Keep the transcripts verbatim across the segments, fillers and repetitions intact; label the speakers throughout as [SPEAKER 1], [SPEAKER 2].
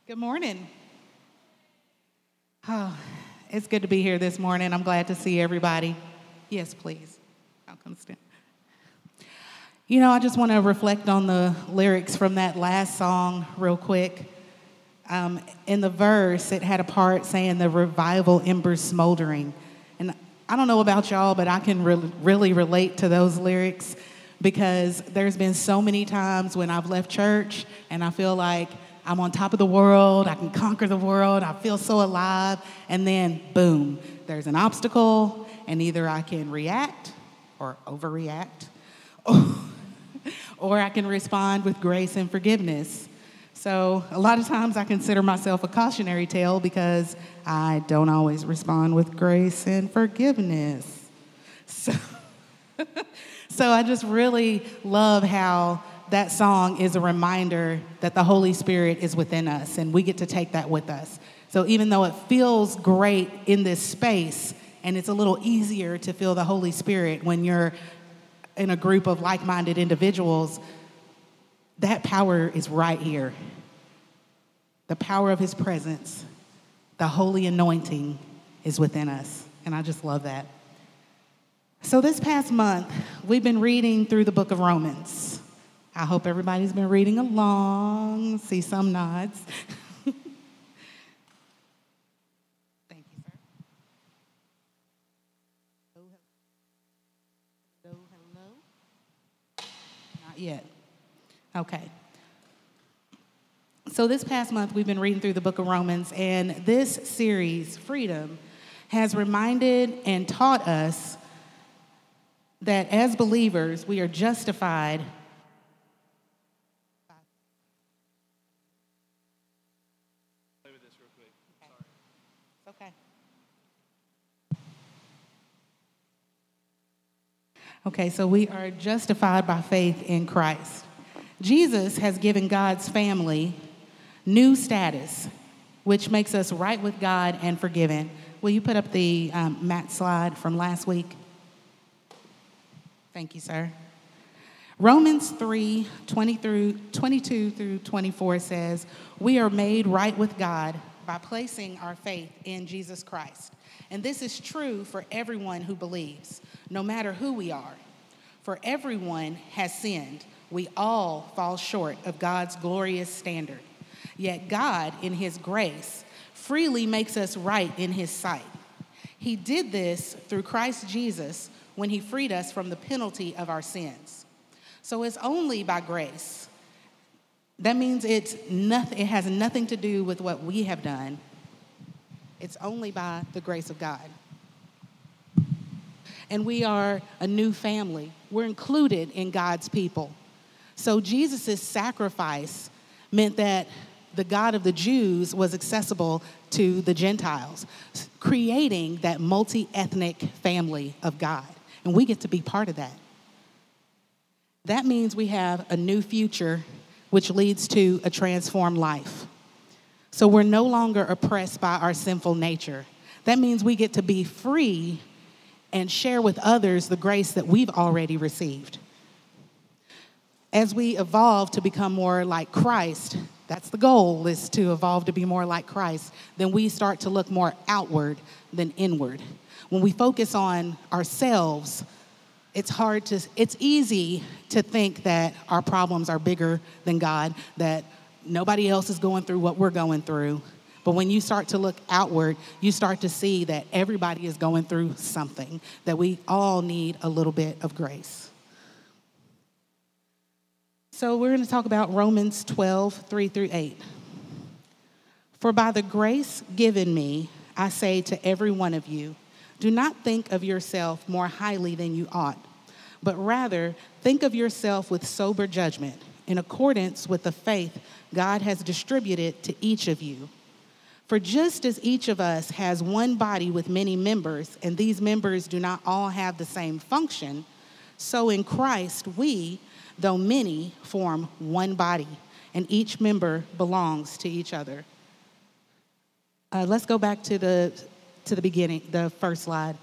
[SPEAKER 1] Good morning. Oh, it's good to be here this morning. I'm glad to see everybody. Yes, please. I'll come stand. You know, I just want to reflect on the lyrics from that last song real quick. Um, in the verse, it had a part saying the revival embers smoldering. And I don't know about y'all, but I can re- really relate to those lyrics because there's been so many times when I've left church and I feel like I'm on top of the world, I can conquer the world, I feel so alive, and then boom, there's an obstacle, and either I can react or overreact, or, or I can respond with grace and forgiveness. So a lot of times I consider myself a cautionary tale because I don't always respond with grace and forgiveness. So, so I just really love how that song is a reminder that the Holy Spirit is within us, and we get to take that with us. So even though it feels great in this space, and it's a little easier to feel the Holy Spirit when you're in a group of like-minded individuals, that power is right here. The power of his presence, the holy anointing is within us, and I just love that. So this past month, we've been reading through the book of Romans. I hope everybody's been reading along. See some nods. Thank you, sir. Hello, hello, hello. Not yet. Okay. So this past month, we've been reading through the book of Romans, and this series, Freedom, has reminded and taught us that as believers, we are justified. Okay, so we are justified by faith in Christ. Jesus has given God's family new status, which makes us right with God and forgiven. Will you put up the um, Matt slide from last week? Thank you, sir. Romans three, twenty through, twenty-two through twenty-four says, we are made right with God by placing our faith in Jesus Christ. And this is true for everyone who believes, no matter who we are. For everyone has sinned. We all fall short of God's glorious standard. Yet God, in his grace, freely makes us right in his sight. He did this through Christ Jesus when he freed us from the penalty of our sins. So it's only by grace. That means it's nothing, it has nothing to do with what we have done. It's only by the grace of God. And we are a new family. We're included in God's people. So Jesus' sacrifice meant that the God of the Jews was accessible to the Gentiles, creating that multi-ethnic family of God. And we get to be part of that. That means we have a new future, which leads to a transformed life. So we're no longer oppressed by our sinful nature. That means we get to be free and share with others the grace that we've already received. As we evolve to become more like Christ, that's the goal, is to evolve to be more like Christ, then we start to look more outward than inward. When we focus on ourselves, it's hard to, it's easy to think that our problems are bigger than God, that nobody else is going through what we're going through. But when you start to look outward, you start to see that everybody is going through something, that we all need a little bit of grace. So we're going to talk about Romans twelve, three through eight. For by the grace given me, I say to every one of you, do not think of yourself more highly than you ought, but rather think of yourself with sober judgment, in accordance with the faith God has distributed to each of you. For just as each of us has one body with many members, and these members do not all have the same function, so in Christ we, though many, form one body, and each member belongs to each other. Uh, let's go back to the to the beginning, the first slide.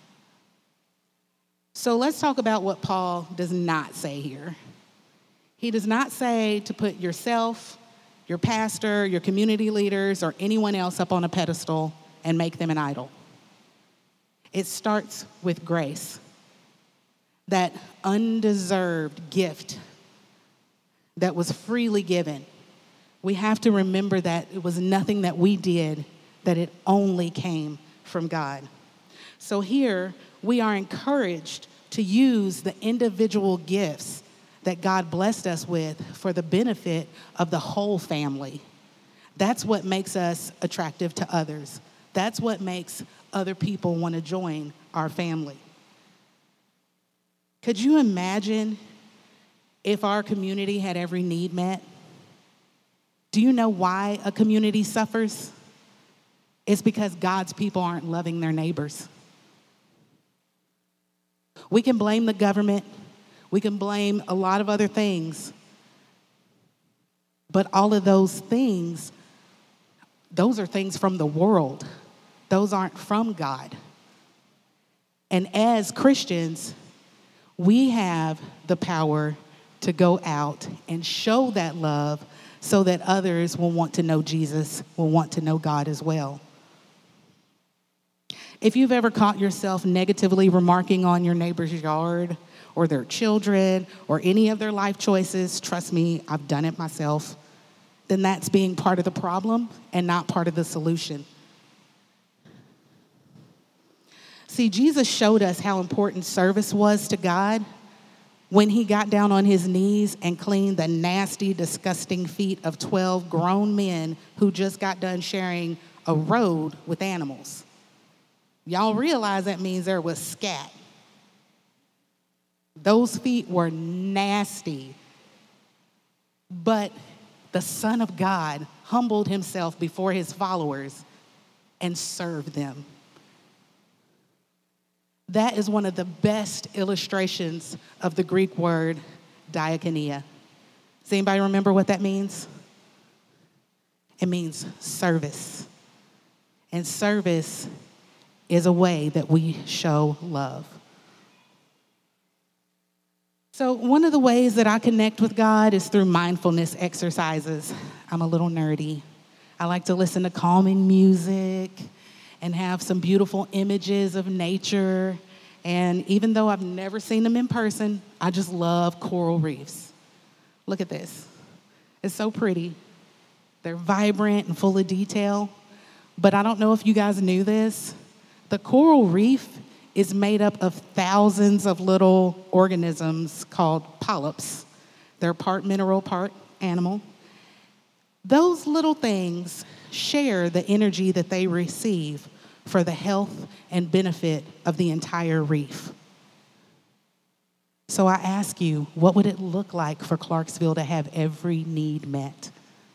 [SPEAKER 1] So let's talk about what Paul does not say here. He does not say to put yourself, your pastor, your community leaders, or anyone else up on a pedestal and make them an idol. It starts with grace, that undeserved gift that was freely given. We have to remember that it was nothing that we did, that it only came from God. So here, we are encouraged to use the individual gifts that God blessed us with for the benefit of the whole family. That's what makes us attractive to others. That's what makes other people want to join our family. Could you imagine if our community had every need met? Do you know why a community suffers? It's because God's people aren't loving their neighbors. We can blame the government. We can blame a lot of other things. But all of those things, those are things from the world. Those aren't from God. And as Christians, we have the power to go out and show that love so that others will want to know Jesus, will want to know God as well. If you've ever caught yourself negatively remarking on your neighbor's yard or their children or any of their life choices, trust me, I've done it myself, then that's being part of the problem and not part of the solution. See, Jesus showed us how important service was to God when he got down on his knees and cleaned the nasty, disgusting feet of twelve grown men who just got done sharing a road with animals. Y'all realize that means there was scat. Those feet were nasty. But the Son of God humbled himself before his followers and served them. That is one of the best illustrations of the Greek word diakonia. Does anybody remember what that means? It means service. And service is a way that we show love. So one of the ways that I connect with God is through mindfulness exercises. I'm a little nerdy. I like to listen to calming music and have some beautiful images of nature. And even though I've never seen them in person, I just love coral reefs. Look at this. It's so pretty. They're vibrant and full of detail. But I don't know if you guys knew this. The coral reef is made up of thousands of little organisms called polyps. They're part mineral, part animal. Those little things share the energy that they receive for the health and benefit of the entire reef. So I ask you, what would it look like for Clarksville to have every need met?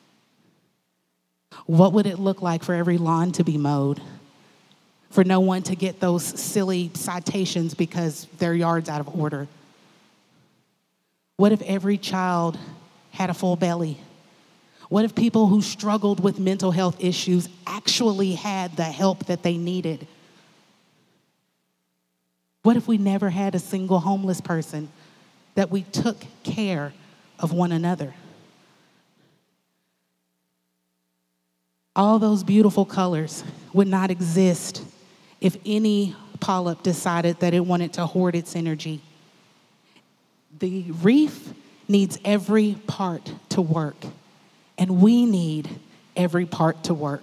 [SPEAKER 1] What would it look like for every lawn to be mowed? For no one to get those silly citations because their yard's out of order? What if every child had a full belly? What if people who struggled with mental health issues actually had the help that they needed? What if we never had a single homeless person, that we took care of one another? All those beautiful colors would not exist if any polyp decided that it wanted to hoard its energy. The reef needs every part to work, and we need every part to work.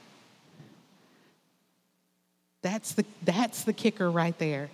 [SPEAKER 1] That's the, that's the kicker right there.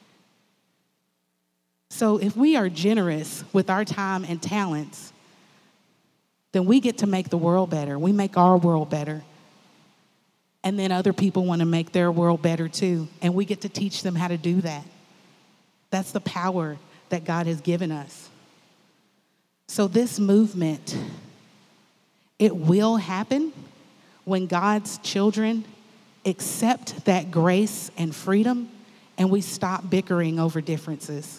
[SPEAKER 1] So if we are generous with our time and talents, then we get to make the world better. We make our world better. And then other people want to make their world better too. And we get to teach them how to do that. That's the power that God has given us. So this movement, it will happen when God's children accept that grace and freedom and we stop bickering over differences.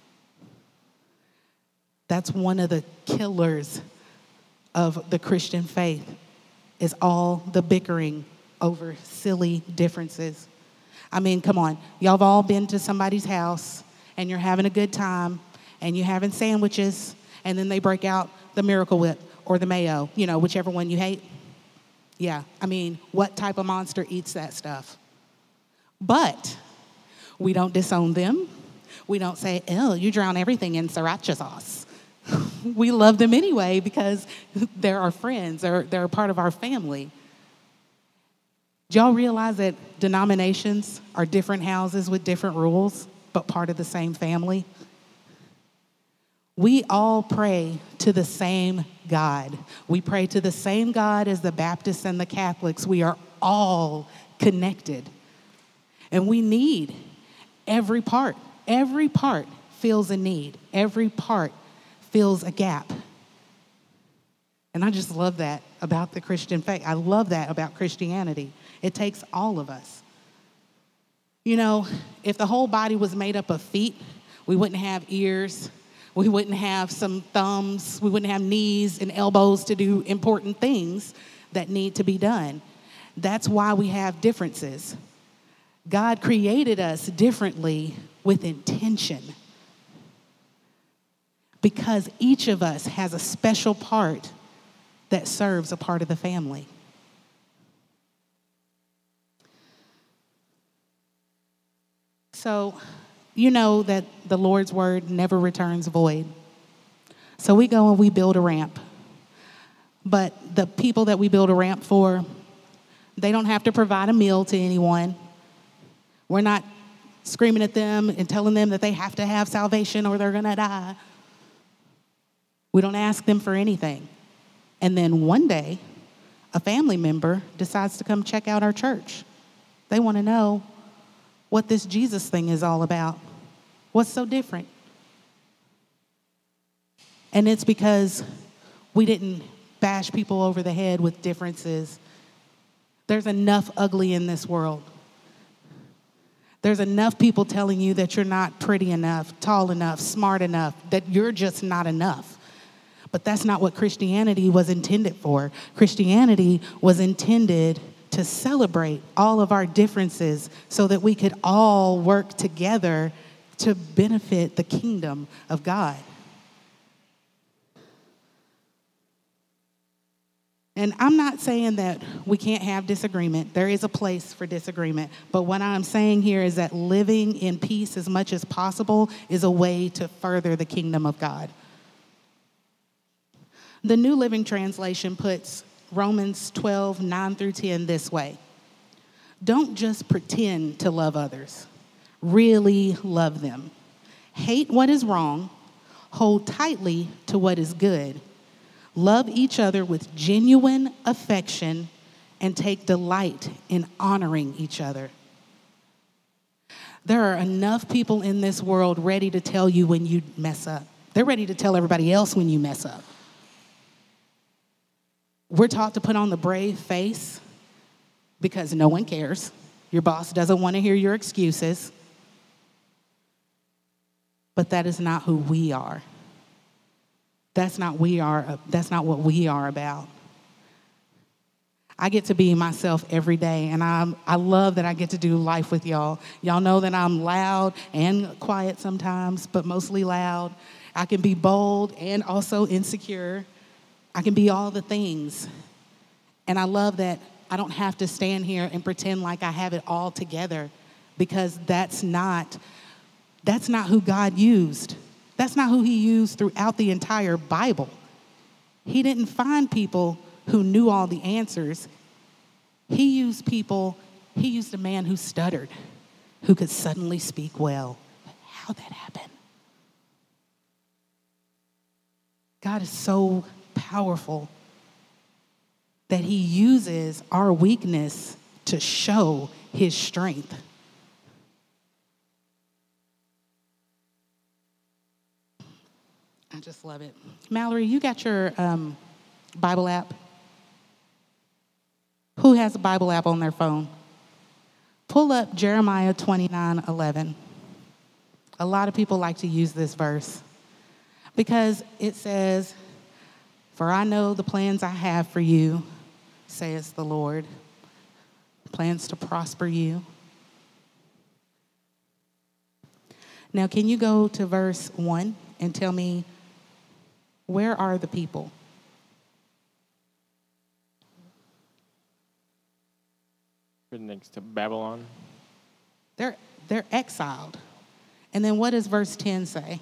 [SPEAKER 1] That's one of the killers of the Christian faith, is all the bickering over silly differences. I mean, come on. Y'all have all been to somebody's house and you're having a good time and you're having sandwiches and then they break out the Miracle Whip. or the mayo, you know, whichever one you hate. Yeah, I mean, what type of monster eats that stuff? But we don't disown them. We don't say, ew, you drown everything in sriracha sauce. We love them anyway because they're our friends, they're, they're a part of our family. Do y'all realize that denominations are different houses with different rules, but part of the same family? We all pray to the same God. We pray to the same God as the Baptists and the Catholics. We are all connected. And we need every part. Every part feels a need. Every part fills a gap. And I just love that about the Christian faith. I love that about Christianity. It takes all of us. You know, if the whole body was made up of feet, we wouldn't have ears. We wouldn't have some thumbs. We wouldn't have knees and elbows to do important things that need to be done. That's why we have differences. God created us differently with intention, because each of us has a special part that serves a part of the family. So, you know that the Lord's word never returns void. So we go and we build a ramp. But the people that we build a ramp for, they don't have to provide a meal to anyone. We're not screaming at them and telling them that they have to have salvation or they're going to die. We don't ask them for anything. And then one day, a family member decides to come check out our church. They want to know what this Jesus thing is all about. What's so different? And it's because we didn't bash people over the head with differences. There's enough ugly in this world. There's enough people telling you that you're not pretty enough, tall enough, smart enough, that you're just not enough. But that's not what Christianity was intended for. Christianity was intended to celebrate all of our differences so that we could all work together to benefit the kingdom of God. And I'm not saying that we can't have disagreement. There is a place for disagreement. But what I'm saying here is that living in peace as much as possible is a way to further the kingdom of God. The New Living Translation puts Romans twelve, nine through ten this way. Don't just pretend to love others. Really love them. Hate what is wrong. Hold tightly to what is good. Love each other with genuine affection and take delight in honoring each other. There are enough people in this world ready to tell you when you mess up. They're ready to tell everybody else when you mess up. We're taught to put on the brave face because no one cares. Your boss doesn't want to hear your excuses. But that is not who we are. That's not we are. That's not what we are about. I get to be myself every day, and I'm, I love that I get to do life with y'all. Y'all know that I'm loud and quiet sometimes, but mostly loud. I can be bold and also insecure. I can be all the things. And I love that I don't have to stand here and pretend like I have it all together, because that's not, that's not who God used. That's not who he used throughout the entire Bible. He didn't find people who knew all the answers. He used people, he used a man who stuttered, who could suddenly speak well. How'd that happen? God is so powerful that he uses our weakness to show his strength. I just love it. Mallory, you got your um, Bible app? Who has a Bible app on their phone? Pull up Jeremiah twenty-nine eleven. A lot of people like to use this verse because it says, "For I know the plans I have for you, says the Lord, plans to prosper you." Now, can you go to verse one and tell me, where are the people?
[SPEAKER 2] Right next to Babylon.
[SPEAKER 1] They're, they're exiled. And then what does verse ten say?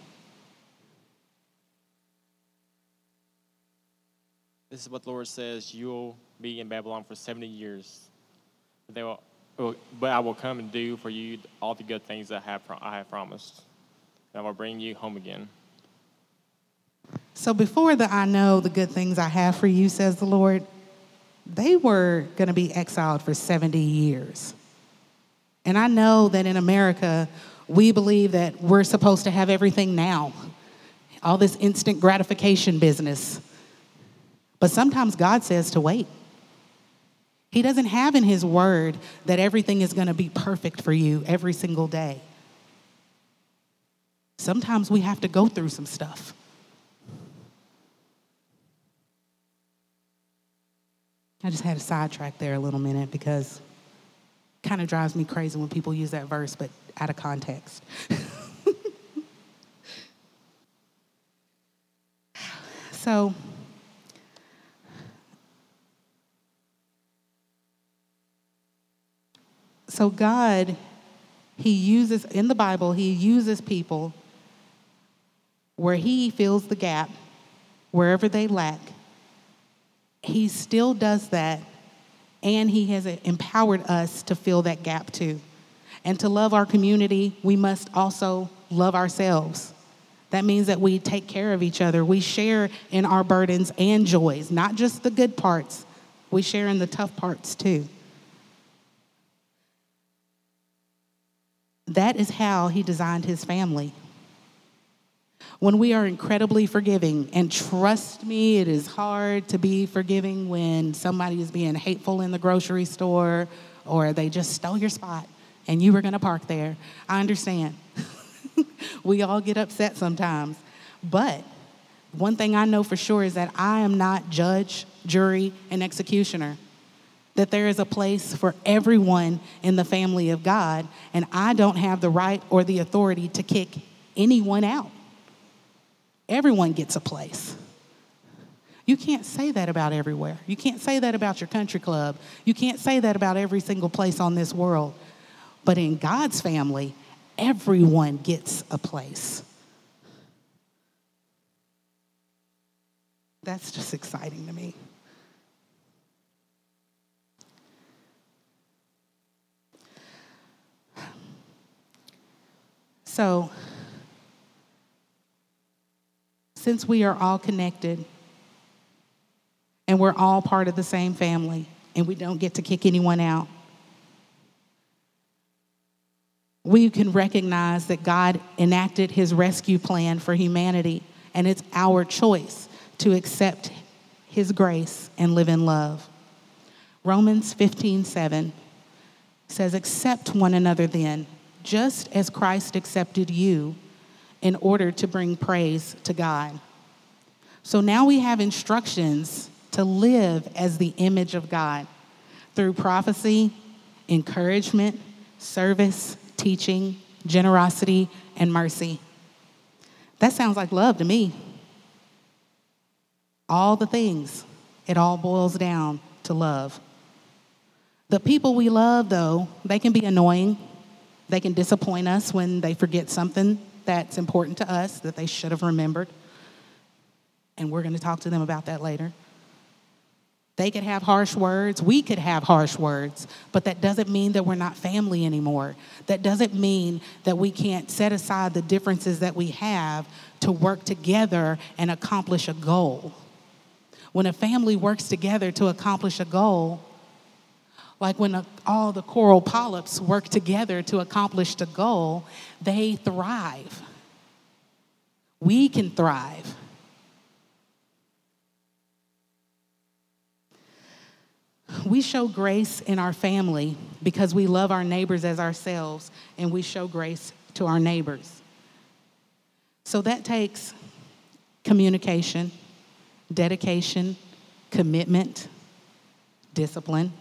[SPEAKER 2] This is what the Lord says, you will be in Babylon for seventy years. But, they will, but I will come and do for you all the good things that I have, I have promised. And I will bring you home again.
[SPEAKER 1] So before the I know the good things I have for you, says the Lord, they were going to be exiled for seventy years. And I know that in America, we believe that we're supposed to have everything now, all this instant gratification business. But sometimes God says to wait. He doesn't have in his word that everything is going to be perfect for you every single day. Sometimes we have to go through some stuff. I just had to sidetrack there a little minute because it kind of drives me crazy when people use that verse, but out of context. So, so God, he uses, in the Bible, he uses people where he fills the gap, wherever they lack. He still does that, and he has empowered us to fill that gap too. And to love our community, we must also love ourselves. That means that we take care of each other. We share in our burdens and joys, not just the good parts. We share in the tough parts too. That is how he designed his family. When we are incredibly forgiving, and trust me, it is hard to be forgiving when somebody is being hateful in the grocery store or they just stole your spot and you were going to park there. I understand. We all get upset sometimes. But one thing I know for sure is that I am not judge, jury, and executioner. That there is a place for everyone in the family of God, and I don't have the right or the authority to kick anyone out. Everyone gets a place. You can't say that about everywhere. You can't say that about your country club. You can't say that about every single place on this world. But in God's family, everyone gets a place. That's just exciting to me. So, since we are all connected and we're all part of the same family and we don't get to kick anyone out, we can recognize that God enacted his rescue plan for humanity, and it's our choice to accept his grace and live in love. Romans fifteen seven says, accept one another then, just as Christ accepted you, in order to bring praise to God. So now we have instructions to live as the image of God through prophecy, encouragement, service, teaching, generosity, and mercy. That sounds like love to me. All the things, it all boils down to love. The people we love, though, they can be annoying. They can disappoint us when they forget something that's important to us that they should have remembered. And we're going to talk to them about that later. They could have harsh words. We could have harsh words. But that doesn't mean that we're not family anymore. That doesn't mean that we can't set aside the differences that we have to work together and accomplish a goal. When a family works together to accomplish a goal, like when a, all the coral polyps work together to accomplish the goal, they thrive. We can thrive. We show grace in our family because we love our neighbors as ourselves, and we show grace to our neighbors. So that takes communication, dedication, commitment, discipline.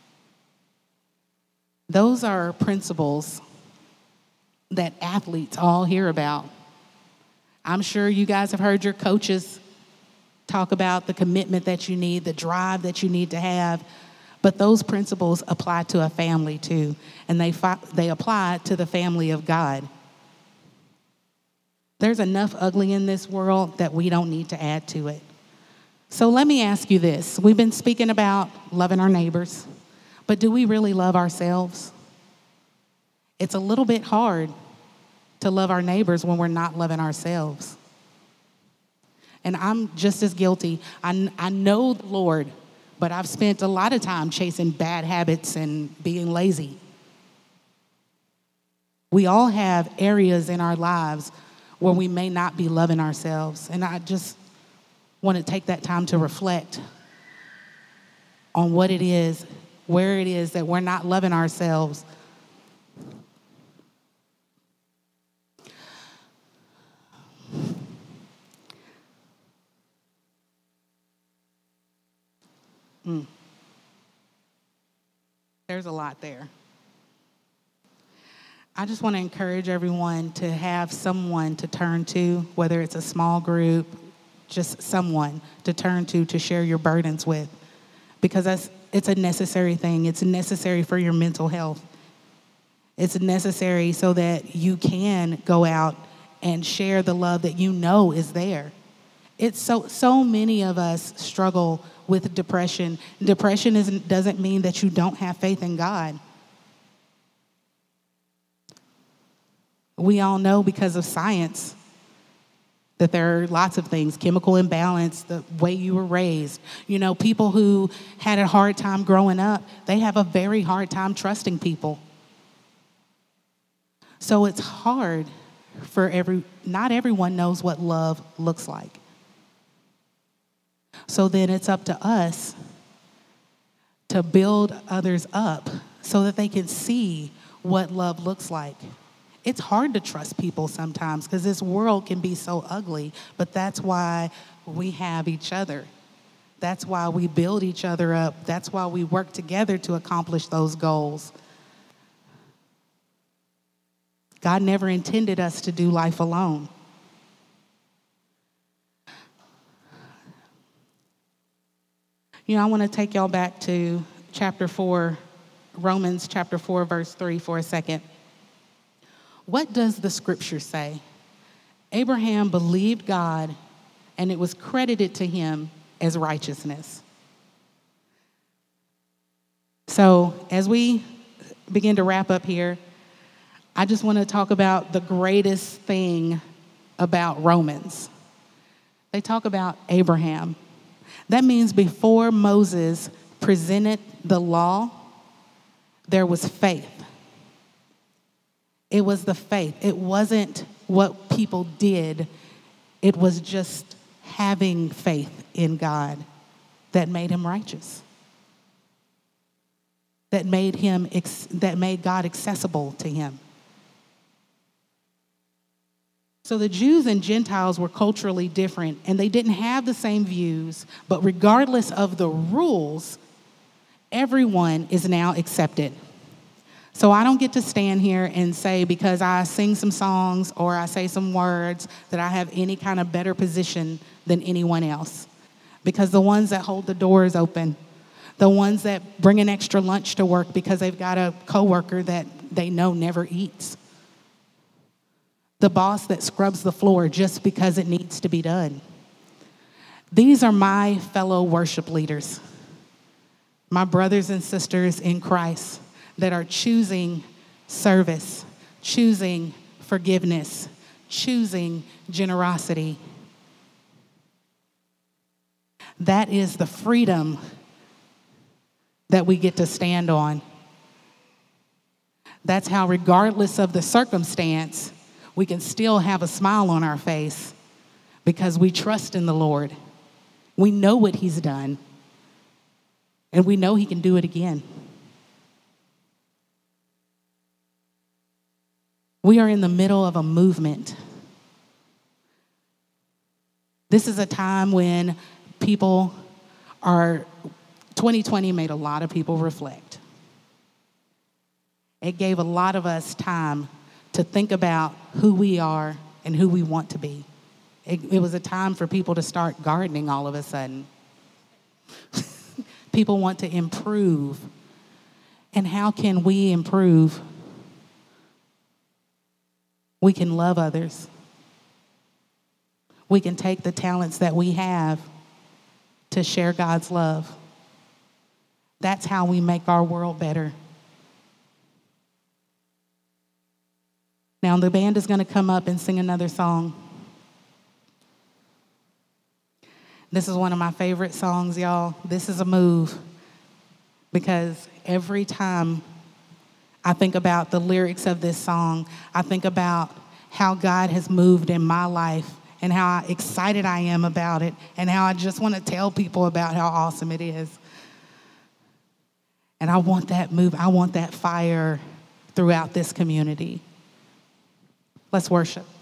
[SPEAKER 1] Those are principles that athletes all hear about. I'm sure you guys have heard your coaches talk about the commitment that you need, the drive that you need to have. But those principles apply to a family too, and they fi- they apply to the family of God. There's enough ugly in this world that we don't need to add to it. So let me ask you this. We've been speaking about loving our neighbors, but do we really love ourselves? It's a little bit hard to love our neighbors when we're not loving ourselves. And I'm just as guilty. I, I know the Lord, but I've spent a lot of time chasing bad habits and being lazy. We all have areas in our lives where we may not be loving ourselves. And I just want to take that time to reflect on what it is, where it is that we're not loving ourselves. Mm. There's a lot there. I just want to encourage everyone to have someone to turn to, whether it's a small group, just someone to turn to to share your burdens with, because that's, it's a necessary thing. It's necessary for your mental health. It's necessary so that you can go out and share the love that you know is there. It's so so many of us struggle with depression. Depression isn't, doesn't mean that you don't have faith in God. We all know because of science that there are lots of things, chemical imbalance, the way you were raised. You know, people who had a hard time growing up, they have a very hard time trusting people. So it's hard for every, not everyone knows what love looks like. So then it's up to us to build others up so that they can see what love looks like. It's hard to trust people sometimes because this world can be so ugly, but that's why we have each other. That's why we build each other up. That's why we work together to accomplish those goals. God never intended us to do life alone. You know, I want to take y'all back to chapter four, Romans chapter four, verse three for a second. What does the scripture say? Abraham believed God, and it was credited to him as righteousness. So as we begin to wrap up here, I just want to talk about the greatest thing about Romans. They talk about Abraham. That means before Moses presented the law, there was faith. It was the faith. It wasn't what people did. It was just having faith in God that made him righteous. That made him, that made God accessible to him. So the Jews and Gentiles were culturally different, and they didn't have the same views, but regardless of the rules, everyone is now accepted. So I don't get to stand here and say because I sing some songs or I say some words that I have any kind of better position than anyone else. Because the ones that hold the doors open, the ones that bring an extra lunch to work because they've got a coworker that they know never eats, the boss that scrubs the floor just because it needs to be done. These are my fellow worship leaders, my brothers and sisters in Christ that are choosing service, choosing forgiveness, choosing generosity. That is the freedom that we get to stand on. That's how, regardless of the circumstance, we can still have a smile on our face because we trust in the Lord. We know what he's done, and we know he can do it again. We are in the middle of a movement. This is a time when people are, twenty twenty made a lot of people reflect. It gave a lot of us time to think about who we are and who we want to be. It, it was a time for people to start gardening all of a sudden. People want to improve. And how can we improve? We can love others. We can take the talents that we have to share God's love. That's how we make our world better. Now, the band is going to come up and sing another song. This is one of my favorite songs, y'all. This is a move, because every time I think about the lyrics of this song, I think about how God has moved in my life and how excited I am about it and how I just want to tell people about how awesome it is. And I want that move, I want that fire throughout this community. Let's worship.